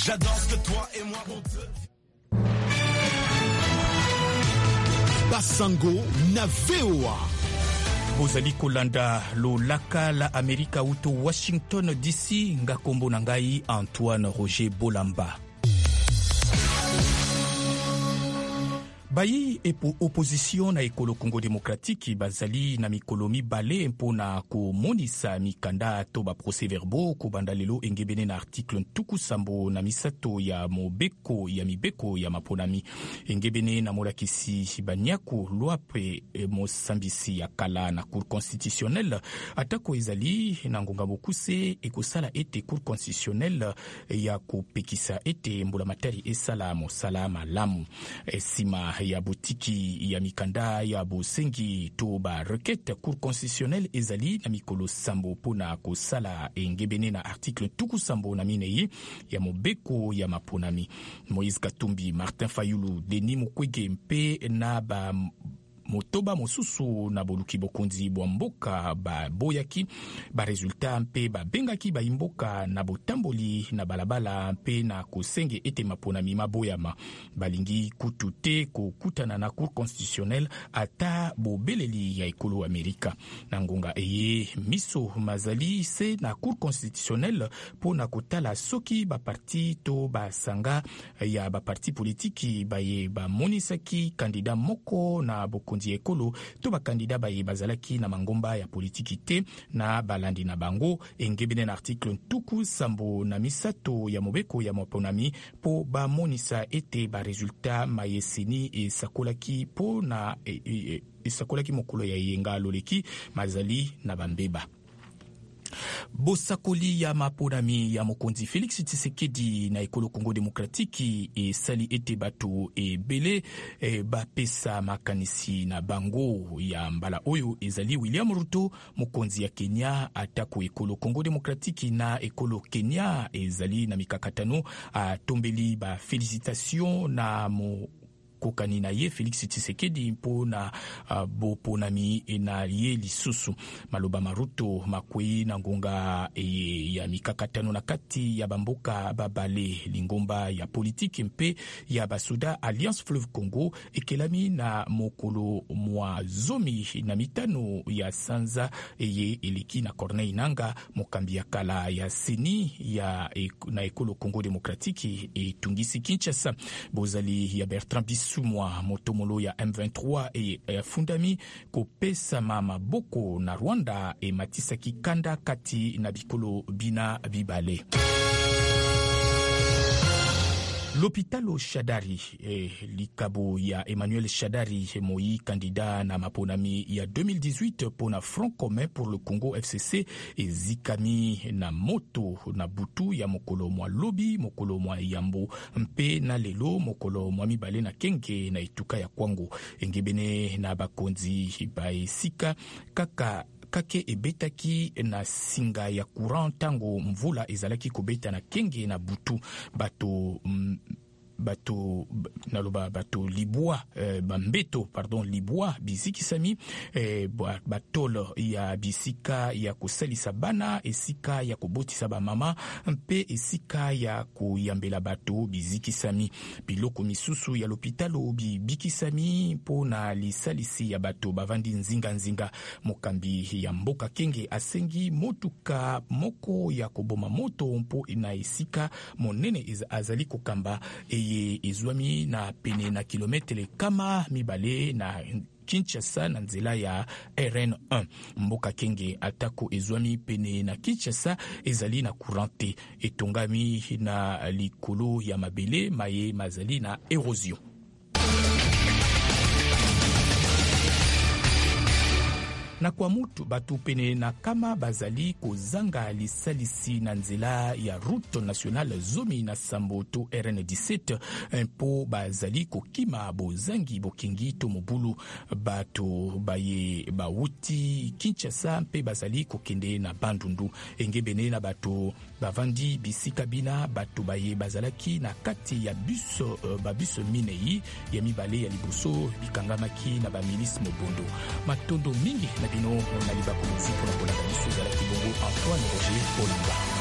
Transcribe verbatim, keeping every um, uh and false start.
J'adore ce que toi et moi on te... Basango na V O A. Bozali kolanda lo laka la Amerika uto Washington D C ngakombo na ngai Antoine Roger Bolamba. Bayi epo opposition na ekolo Congo démocratique bazali na mikolo mibale mpona komonisa mikanda to ba procès verbaux ko bandalelo engebene na article ntuku sambo na misato ya mobeko ya mibeko ya maponami engebene na molakisi banyako lwape e mosambisi ya kala na cour constitutionnelle atako ezali na ngonga bokuse ekosala ete cour constitutionnelle ya kopekisa ete mbula matari esala mosala malamu esima ya botiki ya mikanda ya bosengi to ba requête cour constitutionnelle ezali na mikolo sambo pona kosala engebene na article tuku sambo na minei ya mobeko ya maponami Moïse Katumbi, Martin Fayulu, Denis Mukwege mpe na ba motoba mosusu na boluki bokonzi bwa mboka ba boyaki ba resultat mpe ba bengaki ba imboka na botamboli na balabala mpe na kosenge ete maponami maboyama balingi kutute kokutana na cour constitutionnelle ata bobeleli ya ekolo Amerika na ngonga eye miso mazali se na cour constitutionnelle pona kotala soki ba parti to ba sanga ya ba parti politiki baye ba monisaki kandida moko na boko kondi ekolo to bakandida baye bazalaki na mangomba ya politiki te na balandi na bango engebene na article ntuku sambo na misato ya mobeko ya maponami po ba monisa ete ba resultat mayeseni e sakolaki po na e, e, e sakolaki mokolo ya yenga loleki mazali na bambeba. Bosakoli ya maponami ya mokonzi Félix Tshisekedi na ekolo Congo démocratique e sali ete bato e bele e bapesa makanisi na bango ya mbala oyo ezali William Ruto mokonzi ya Kenya atako ekolo Congo démocratique na ekolo Kenya ezali na mikakatano a tombeli ba félicitations na mo kokani na ye Félix Tshisekedi mpo na uh, boponami na ye lisusu maloba maruto makwei na ngonga e, ya mikakatano na kati ya bamboka babale lingomba ya politiki mpe ya basuda Alliance Fleuve Congo ekelami na mokolo mwa zomi na mitano ya sanza eye eleki na Corneille Nanga mokambi ya kala ya seni ya e, na ekolo Congo démocratique etungisi Kinshasa bozali ya Bertrand Bisu mwa motomolo ya M vingt-trois e, e fundami kopesa maboko na Rwanda e matisaki kanda kati na bikolo bina bibale. L'hôpital Shadari eh, likabo ya Emmanuel Shadari moi candidat na maponami ya deux mille dix-huit pona Front commun pour le Congo F C C e zikami na moto na butu ya mokolo mwa lobi mokolo mwa yambo mpe na lelo mokolo mwa mibale na kenge na ituka ya Kwango engebene na bakonzi ba esika kaka kake ebetaki na singa ya courant tango mvula ezalaki kobeta na kenge na butu bato mm, bato naloba bato libwa eh, bambeto pardon libwa bisikisami eh, batolo ya bisika ya kosalisa bana esika ya kobotisa ba mama mpe esika ya koyambela bato bizikisami biloko misusu ya l'hôpital bikisami mpo na lisalisi ya bato bavandi nzinga nzinga mokambi ya mboka kenge asengi motuka moko ya koboma moto mpo na esika monene azali kokamba eye ezwami na pene na kilometre kama mibale na Kinshasa na nzela ya R N un mboka kenge atako ezwami pene na Kinshasa ezali na courante etongami na likolo ya mabele maye mazali na erosion. Na kwa mutu batu pene na kama bazali kozanga lisalisi na nzela ya route nationale zomi na sambo to R N dix-sept mpo bazali kokima bozangi bokingi to mobulu bato baye bawuti Kinshasa mpe bazali kokende na Bandundu engebene na bato bavandi bisika bina bato baye bazalaki na kati ya bus uh, babus minei ya mibale ya liboso bikangamaki na bamilis mobondo matondo mingi na bino na libako muziko na kolanda biso za la kibongo Antoine Roger Bolamba.